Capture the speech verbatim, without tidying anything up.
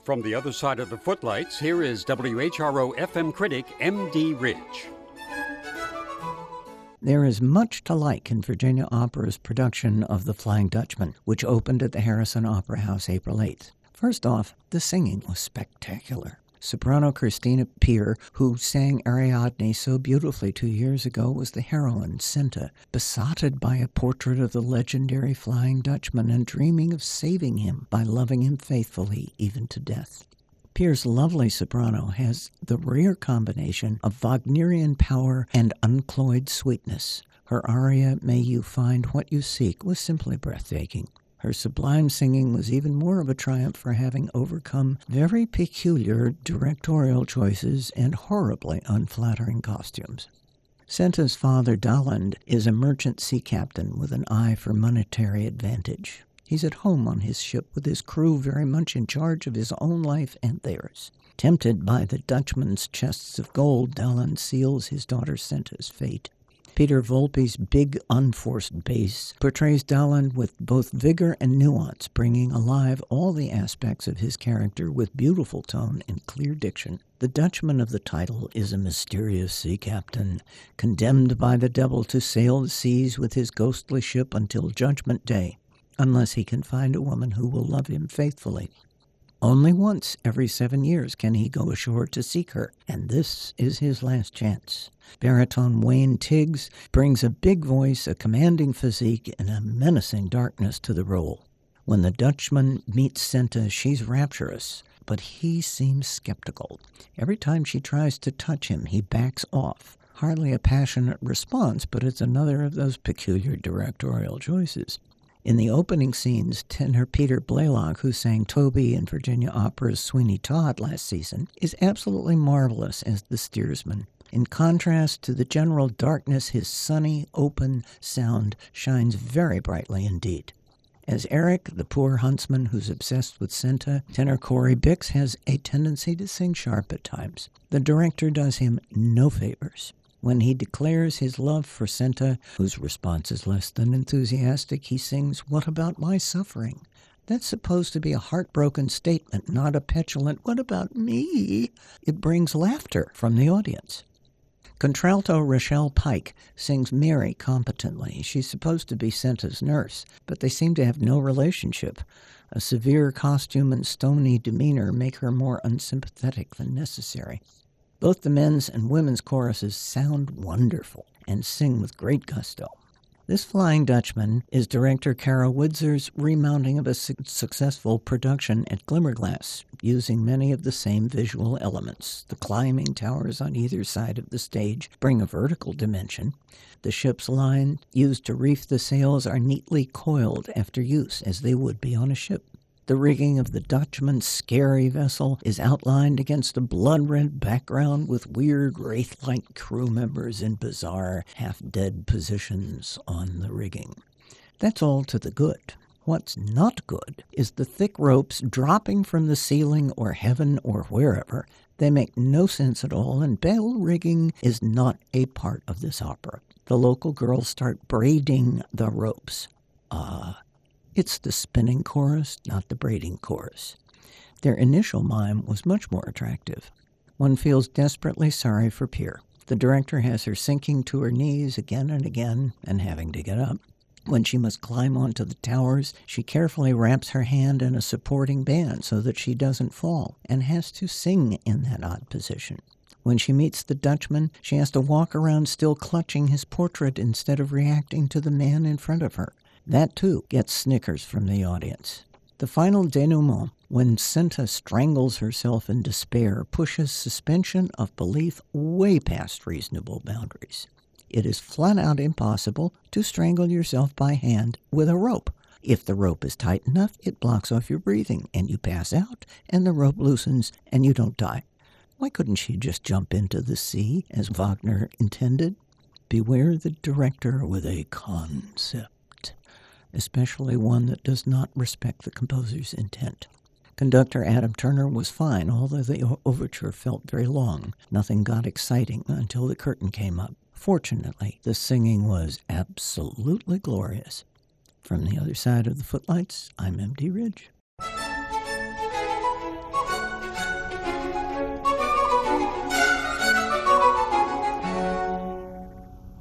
From the other side of the footlights, here is W H R O F M critic M D Ridge. There is much to like in Virginia Opera's production of The Flying Dutchman, which opened at the Harrison Opera House April eighth. First off, the singing was spectacular. Soprano Christina Peer, who sang Ariadne so beautifully two years ago, was the heroine, Senta, besotted by a portrait of the legendary Flying Dutchman and dreaming of saving him by loving him faithfully, even to death. Peer's lovely soprano has the rare combination of Wagnerian power and uncloyed sweetness. Her aria, May You Find What You Seek, was simply breathtaking. Her sublime singing was even more of a triumph for having overcome very peculiar directorial choices and horribly unflattering costumes. Senta's father, Daland, is a merchant sea captain with an eye for monetary advantage. He's at home on his ship with his crew very much in charge of his own life and theirs. Tempted by the Dutchman's chests of gold, Daland seals his daughter Senta's fate. Peter Volpe's big, unforced bass portrays Daland with both vigor and nuance, bringing alive all the aspects of his character with beautiful tone and clear diction. The Dutchman of the title is a mysterious sea captain, condemned by the devil to sail the seas with his ghostly ship until Judgment Day, unless he can find a woman who will love him faithfully. Only once every seven years can he go ashore to seek her, and this is his last chance. Baritone Wayne Tiggs brings a big voice, a commanding physique, and a menacing darkness to the role. When the Dutchman meets Senta, she's rapturous, but he seems skeptical. Every time she tries to touch him, he backs off. Hardly a passionate response, but it's another of those peculiar directorial choices. In the opening scenes, tenor Peter Blaylock, who sang Toby in Virginia Opera's Sweeney Todd last season, is absolutely marvelous as the steersman. In contrast to the general darkness, his sunny, open sound shines very brightly indeed. As Eric, the poor huntsman who's obsessed with Senta, tenor Corey Bix has a tendency to sing sharp at times. The director does him no favors. When he declares his love for Senta, whose response is less than enthusiastic, he sings, "What about my suffering?" That's supposed to be a heartbroken statement, not a petulant, "What about me?" It brings laughter from the audience. Contralto Rochelle Pike sings Mary competently. She's supposed to be Senta's nurse, but they seem to have no relationship. A severe costume and stony demeanor make her more unsympathetic than necessary. Both the men's and women's choruses sound wonderful and sing with great gusto. This Flying Dutchman is director Kara Widzer's remounting of a su- successful production at Glimmerglass, using many of the same visual elements. The climbing towers on either side of the stage bring a vertical dimension. The ship's line used to reef the sails are neatly coiled after use, as they would be on a ship. The rigging of the Dutchman's scary vessel is outlined against a blood-red background with weird wraith-like crew members in bizarre, half-dead positions on the rigging. That's all to the good. What's not good is the thick ropes dropping from the ceiling or heaven or wherever. They make no sense at all, and bell rigging is not a part of this opera. The local girls start braiding the ropes. Ah... Uh, It's the spinning chorus, not the braiding chorus. Their initial mime was much more attractive. One feels desperately sorry for Peer. The director has her sinking to her knees again and again and having to get up. When she must climb onto the towers, she carefully wraps her hand in a supporting band so that she doesn't fall and has to sing in that odd position. When she meets the Dutchman, she has to walk around still clutching his portrait instead of reacting to the man in front of her. That, too, gets snickers from the audience. The final denouement, when Senta strangles herself in despair, pushes suspension of belief way past reasonable boundaries. It is flat-out impossible to strangle yourself by hand with a rope. If the rope is tight enough, it blocks off your breathing, and you pass out, and the rope loosens, and you don't die. Why couldn't she just jump into the sea, as Wagner intended? Beware the director with a concept, especially one that does not respect the composer's intent. Conductor Adam Turner was fine, although the overture felt very long. Nothing got exciting until the curtain came up. Fortunately, the singing was absolutely glorious. From the other side of the footlights, I'm M D Ridge.